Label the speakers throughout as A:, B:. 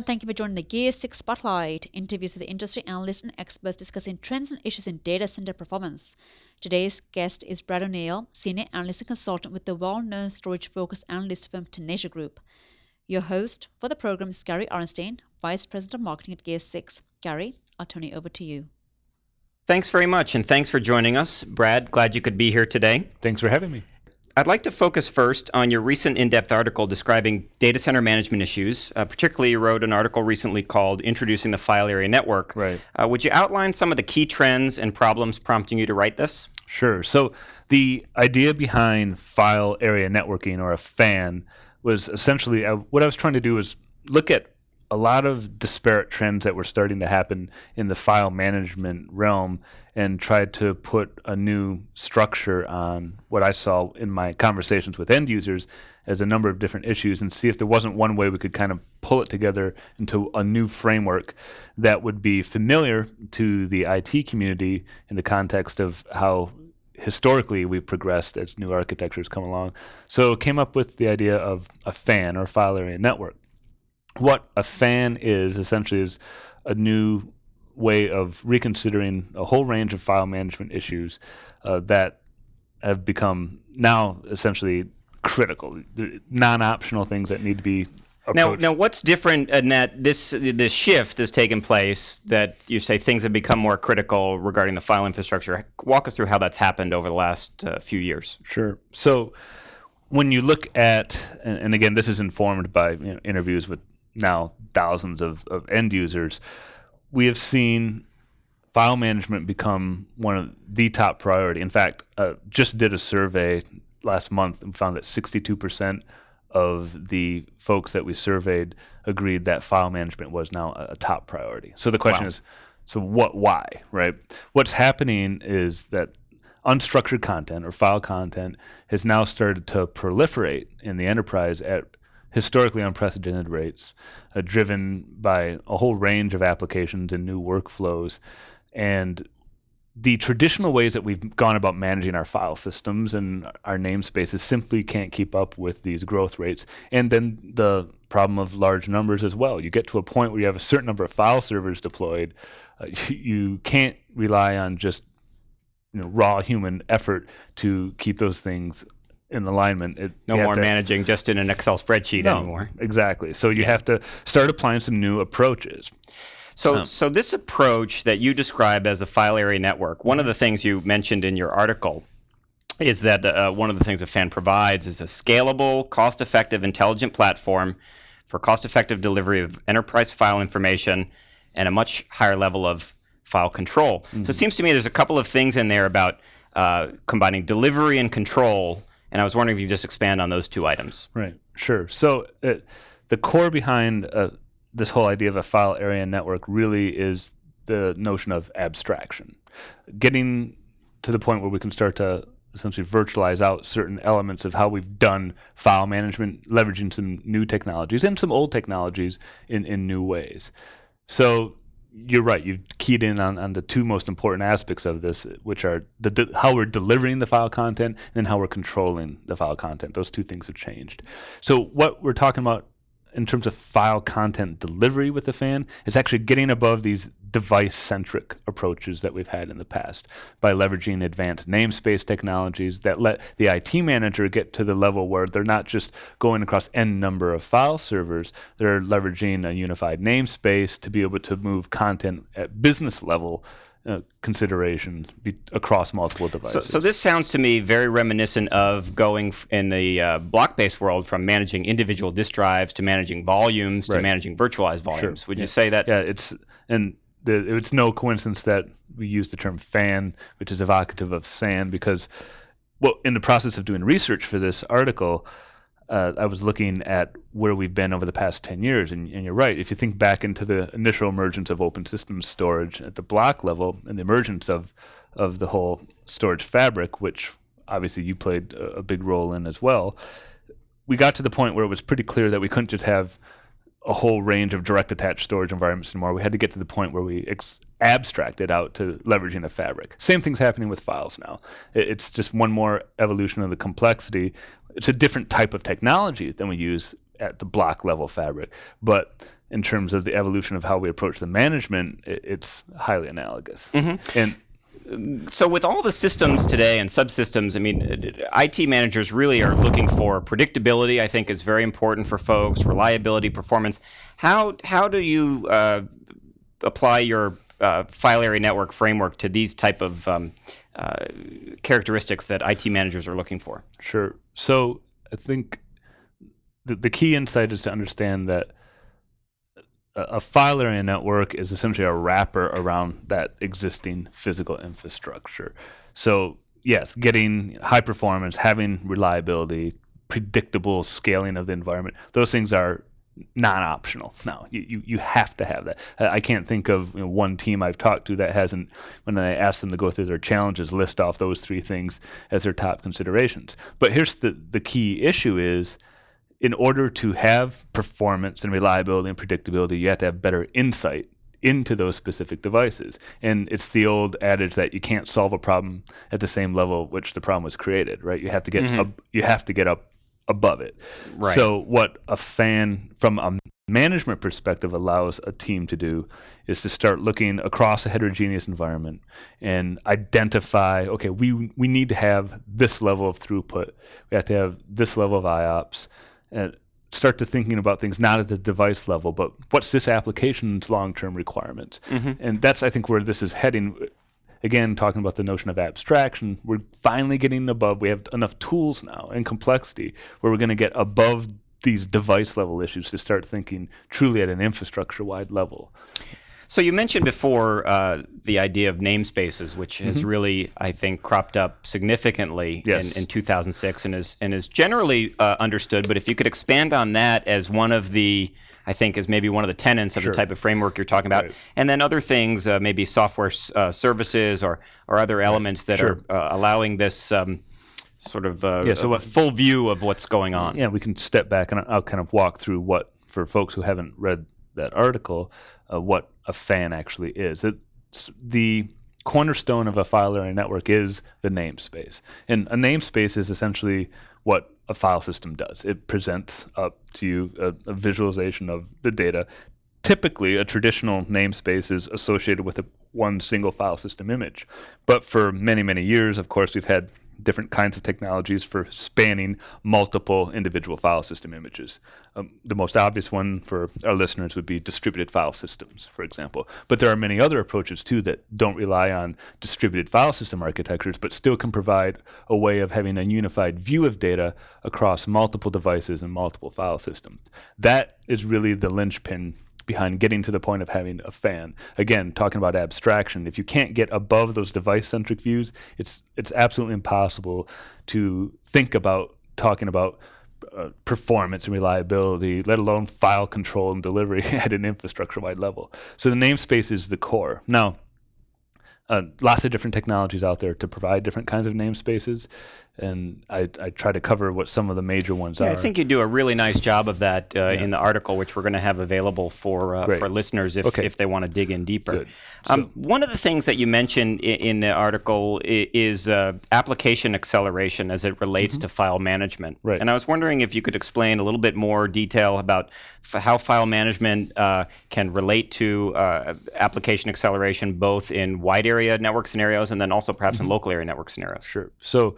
A: and thank you for joining the Gear 6 Spotlight, interviews with the industry analysts and experts discussing trends and issues in data center performance. Today's guest is Brad O'Neill, Senior Analyst and Consultant with the well-known storage-focused analyst firm Tenacia Group. Your host for the program is Gary Orenstein, Vice President of Marketing at Gear 6. Gary, I'll turn it over to you.
B: Thanks very much, and thanks for joining us. Brad, glad you could be here today.
C: Thanks for having me.
B: I'd like to focus first on your recent in-depth article describing data center management issues. Particularly, you wrote an article recently called Introducing the File Area Network.
C: Right.
B: Would you outline some of the key trends and problems prompting you to write this?
C: Sure. So the idea behind file area networking, or a FAN, was essentially what I was trying to do was look at a lot of disparate trends that were starting to happen in the file management realm and tried to put a new structure on what I saw in my conversations with end users as a number of different issues, and see if there wasn't one way we could kind of pull it together into a new framework that would be familiar to the IT community in the context of how historically we've progressed as new architectures come along. So came up with the idea of a FAN, or file area network. What a FAN is essentially is a new way of reconsidering a whole range of file management issues that have become now essentially critical, non-optional things that need to be approached.
B: Now, what's different in that this shift has taken place, that you say things have become more critical regarding the file infrastructure? Walk us through how that's happened over the last few years.
C: Sure. So when you look at, and again, this is informed by interviews with now thousands of end users, we have seen file management become one of the top priority. In fact, just did a survey last month and found that 62% of the folks that we surveyed agreed that file management was now a top priority. So the question is, so why, right? What's happening is that unstructured content, or file content, has now started to proliferate in the enterprise at historically unprecedented rates, driven by a whole range of applications and new workflows. And the traditional ways that we've gone about managing our file systems and our namespaces simply can't keep up with these growth rates. And then the problem of large numbers as well. You get to a point where you have a certain number of file servers deployed. You can't rely on just raw human effort to keep those things in alignment.
B: No more managing just in an Excel spreadsheet anymore.
C: Exactly. So you have to start applying some new approaches.
B: So this approach that you describe as a file area network, one of the things you mentioned in your article is that one of the things a FAN provides is a scalable, cost-effective, intelligent platform for cost-effective delivery of enterprise file information and a much higher level of file control. Mm-hmm. So it seems to me there's a couple of things in there about combining delivery and control, and I was wondering if you could just expand on those two items.
C: Right, sure. So the core behind this whole idea of a file area network really is the notion of abstraction. Getting to the point where we can start to essentially virtualize out certain elements of how we've done file management, leveraging some new technologies and some old technologies in new ways. So you're right, you've keyed in on the two most important aspects of this, which are how we're delivering the file content and how we're controlling the file content. Those two things have changed. So what we're talking about in terms of file content delivery with the FAN is actually getting above these device-centric approaches that we've had in the past by leveraging advanced namespace technologies that let the IT manager get to the level where they're not just going across n number of file servers, they're leveraging a unified namespace to be able to move content at business level considerations across multiple devices.
B: So this sounds to me very reminiscent of going in the block-based world from managing individual disk drives to managing volumes to managing virtualized volumes.
C: Sure.
B: Would you say that?
C: Yeah, it's no coincidence that we use the term FAN, which is evocative of SAN, because in the process of doing research for this article, I was looking at where we've been over the past 10 years, and you're right. If you think back into the initial emergence of open systems storage at the block level and the emergence of the whole storage fabric, which obviously you played a big role in as well, we got to the point where it was pretty clear that we couldn't just have a whole range of direct attached storage environments anymore. We had to get to the point where we abstracted out to leveraging a fabric. Same thing's happening with files now. It's just one more evolution of the complexity. It's a different type of technology than we use at the block level fabric, but in terms of the evolution of how we approach the management, it's highly analogous.
B: Mm-hmm.
C: And
B: so with all the systems today and subsystems, I mean, IT managers really are looking for predictability. I think is very important for folks. Reliability, performance. How do you apply your file area network framework to these type of characteristics that IT managers are looking for?
C: Sure. So I think the key insight is to understand that a file area network is essentially a wrapper around that existing physical infrastructure. So yes, getting high performance, having reliability, predictable scaling of the environment, those things are non-optional. No, you have to have that. I can't think of one team I've talked to that hasn't, when I ask them to go through their challenges, list off those three things as their top considerations. But here's the key issue is, in order to have performance and reliability and predictability, you have to have better insight into those specific devices. And it's the old adage that you can't solve a problem at the same level at which the problem was created, right? You have to get up above it.
B: Right.
C: So what a fan from a management perspective allows a team to do is to start looking across a heterogeneous environment and identify, okay, we need to have this level of throughput. We have to have this level of IOPS. And start to thinking about things not at the device level, but what's this application's long-term requirements? Mm-hmm. And that's, I think, where this is heading. Again, talking about the notion of abstraction, we're finally getting above. We have enough tools now and complexity where we're going to get above these device-level issues to start thinking truly at an infrastructure-wide level.
B: So you mentioned before the idea of namespaces, which has really, I think, cropped up significantly in 2006 and is generally understood. But if you could expand on that as one of the, I think, as maybe one of the tenets of the type of framework you're talking about, and then other things, maybe software services or other elements that are allowing this sort of full view of what's going on.
C: Yeah, we can step back and I'll kind of walk through what, for folks who haven't read that article, what a fan actually is. The cornerstone of a file area network is the namespace. And a namespace is essentially what a file system does. It presents up to you a visualization of the data. Typically, a traditional namespace is associated with one single file system image. But for many, many years, of course, we've had different kinds of technologies for spanning multiple individual file system images. The most obvious one for our listeners would be distributed file systems, for example. But there are many other approaches, too, that don't rely on distributed file system architectures, but still can provide a way of having a unified view of data across multiple devices and multiple file systems. That is really the linchpin behind getting to the point of having a fan. Again, talking about abstraction, if you can't get above those device-centric views, it's absolutely impossible to think about talking about performance and reliability, let alone file control and delivery at an infrastructure-wide level. So the namespace is the core. Now, lots of different technologies out there to provide different kinds of namespaces, and I try to cover what some of the major ones are.
B: I think you do a really nice job of that in the article, which we're going to have available for listeners if they want to dig in deeper. One of the things that you mentioned in the article is application acceleration as it relates to file management.
C: Right.
B: And I was wondering if you could explain a little bit more detail about how file management can relate to application acceleration, both in wide area network scenarios and then also perhaps in local area network scenarios.
C: Sure. So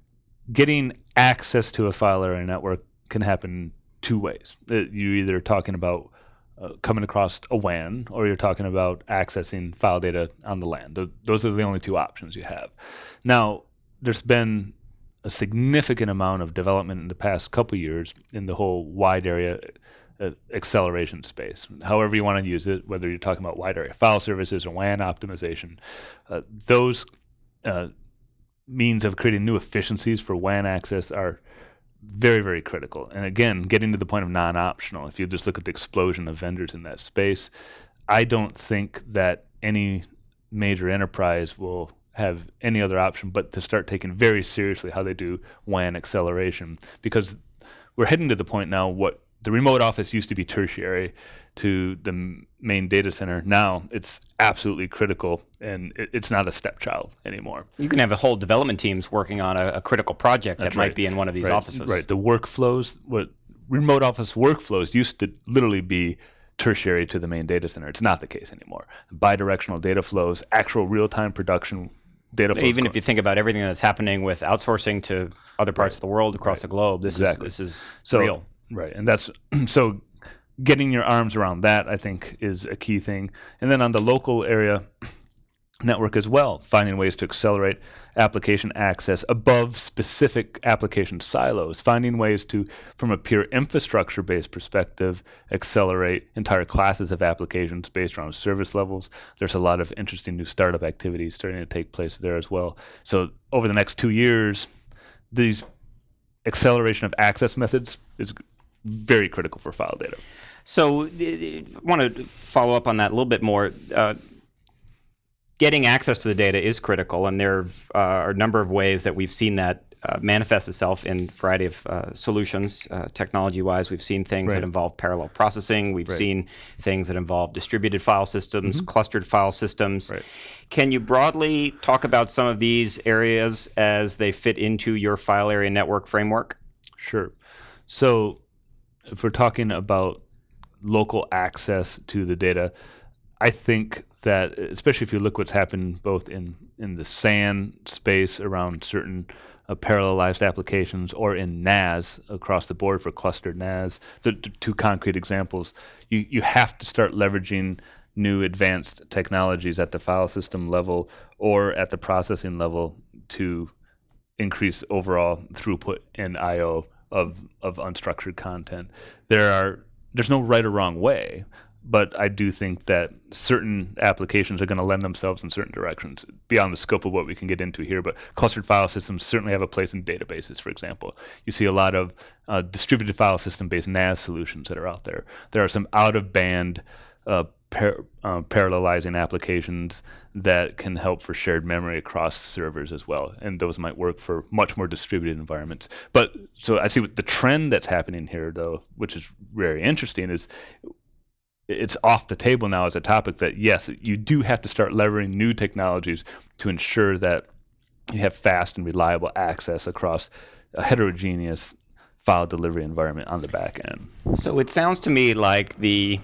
C: getting access to a file area network can happen two ways. You're either talking about coming across a WAN, or you're talking about accessing file data on the LAN. Those are the only two options you have. Now, there's been a significant amount of development in the past couple of years in the whole wide area acceleration space. However you want to use it, whether you're talking about wide area file services or WAN optimization, those means of creating new efficiencies for WAN access are very, very critical. And again, getting to the point of non-optional, if you just look at the explosion of vendors in that space, I don't think that any major enterprise will have any other option but to start taking very seriously how they do WAN acceleration, because we're heading to the point now what the remote office used to be tertiary to the main data center. Now it's absolutely critical, and it's not a stepchild anymore.
B: You can have a whole development teams working on a critical project that might be in one of these offices.
C: Right. The workflows, what remote office workflows used to literally be tertiary to the main data center. It's not the case anymore. Bidirectional data flows, actual real-time production data flows.
B: Even if you think about everything that's happening with outsourcing to other parts of the world across the globe, this is real.
C: Right, and that's so getting your arms around that, I think, is a key thing. And then on the local area network as well, finding ways to accelerate application access above specific application silos, finding ways to, from a pure infrastructure-based perspective, accelerate entire classes of applications based around service levels. There's a lot of interesting new startup activities starting to take place there as well. So over the next 2 years, these acceleration of access methods is very critical for file data.
B: So I want to follow up on that a little bit more. Getting access to the data is critical, and there are a number of ways that we've seen that manifest itself in a variety of solutions. Technology-wise, we've seen things that involve parallel processing. We've seen things that involve distributed file systems, clustered file systems. Can you broadly talk about some of these areas as they fit into your file area network framework?
C: Sure. So if we're talking about local access to the data, I think that, especially if you look what's happened both in the SAN space around certain parallelized applications or in NAS across the board for clustered NAS, the two concrete examples, you have to start leveraging new advanced technologies at the file system level or at the processing level to increase overall throughput and I/O of unstructured content. There's no right or wrong way, but I do think that certain applications are going to lend themselves in certain directions beyond the scope of what we can get into here. But clustered file systems certainly have a place in databases, for example. You see a lot of distributed file system-based NAS solutions that are out there. There are some out-of-band parallelizing applications that can help for shared memory across servers as well, and those might work for much more distributed environments. But so I see what the trend that's happening here, though, which is very interesting, is it's off the table now as a topic that, yes, you do have to start leveraging new technologies to ensure that you have fast and reliable access across a heterogeneous file delivery environment on the back end.
B: So it sounds to me like the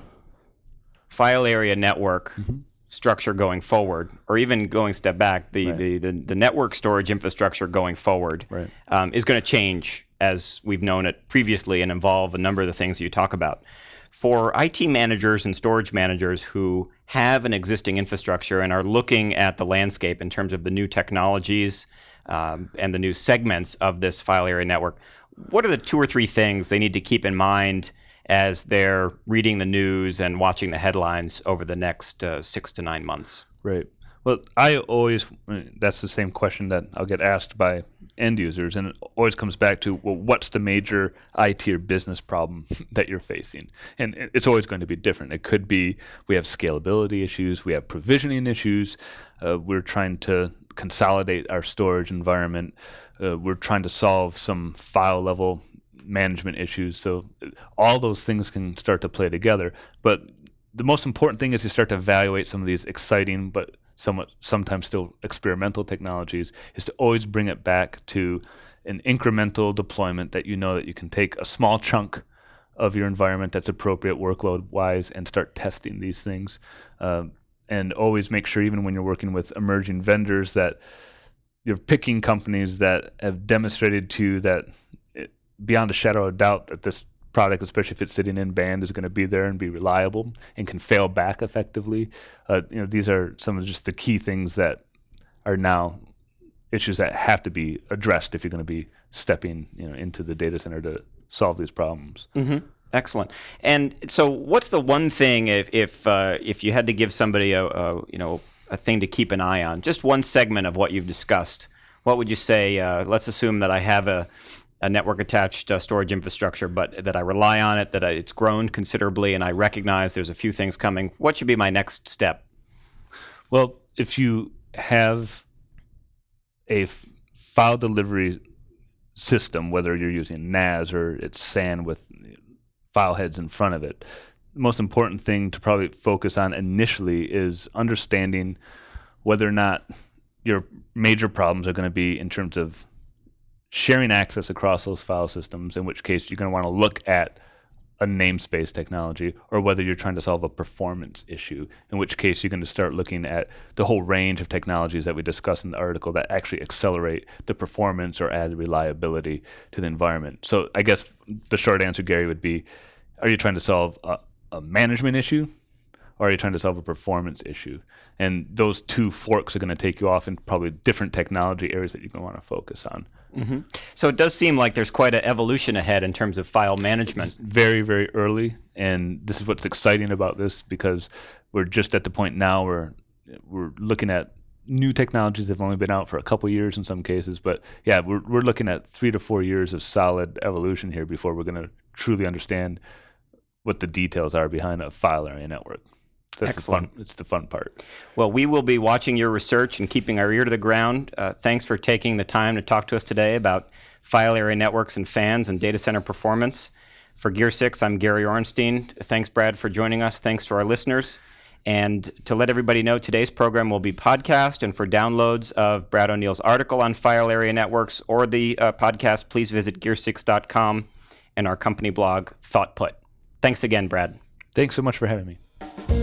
B: file area network structure going forward, or even going a step back, the network storage infrastructure going forward is going to change as we've known it previously and involve a number of the things you talk about. For IT managers and storage managers who have an existing infrastructure and are looking at the landscape in terms of the new technologies and the new segments of this file area network, what are the 2 or 3 things they need to keep in mind as they're reading the news and watching the headlines over the next 6 to 9 months?
C: Right. Well, that's the same question that I'll get asked by end users, and it always comes back to, well, what's the major IT or business problem that you're facing? And it's always going to be different. It could be we have scalability issues, we have provisioning issues, we're trying to consolidate our storage environment, we're trying to solve some file level management issues. So all those things can start to play together. But the most important thing is to start to evaluate some of these exciting but sometimes still experimental technologies, is to always bring it back to an incremental deployment that you know that you can take a small chunk of your environment that's appropriate workload-wise and start testing these things. And always make sure, even when you're working with emerging vendors, that you're picking companies that have demonstrated to you that beyond a shadow of doubt that this product, especially if it's sitting in band, is going to be there and be reliable and can fail back effectively. These are some of just the key things that are now issues that have to be addressed if you're going to be stepping into the data center to solve these problems.
B: Excellent. And so, what's the one thing if you had to give somebody a thing to keep an eye on, just one segment of what you've discussed? What would you say? Let's assume that I have a network attached storage infrastructure, but that I rely on it, that it's grown considerably, and I recognize there's a few things coming. What should be my next step?
C: Well, if you have a file delivery system, whether you're using NAS or it's SAN with file heads in front of it, the most important thing to probably focus on initially is understanding whether or not your major problems are going to be in terms of sharing access across those file systems, in which case you're going to want to look at a namespace technology, or whether you're trying to solve a performance issue, in which case you're going to start looking at the whole range of technologies that we discuss in the article that actually accelerate the performance or add reliability to the environment. So I guess the short answer, Gary, would be, are you trying to solve a management issue, or are you trying to solve a performance issue? And those two forks are going to take you off in probably different technology areas that you're going to want to focus on.
B: Mm-hmm. So it does seem like there's quite an evolution ahead in terms of file management.
C: It's very, very early, and this is what's exciting about this, because we're just at the point now where we're looking at new technologies that have only been out for a couple years in some cases, but yeah, we're looking at 3 to 4 years of solid evolution here before we're going to truly understand what the details are behind a file area network. That's
B: Excellent.
C: It's the fun part.
B: Well, we will be watching your research and keeping our ear to the ground. Thanks for taking the time to talk to us today about file area networks and fans and data center performance. For Gear 6, I'm Gary Orenstein. Thanks, Brad, for joining us. Thanks to our listeners. And to let everybody know, today's program will be podcast, and for downloads of Brad O'Neill's article on file area networks or the podcast, please visit gear6.com and our company blog, ThoughtPut. Thanks again, Brad.
C: Thanks so much for having me.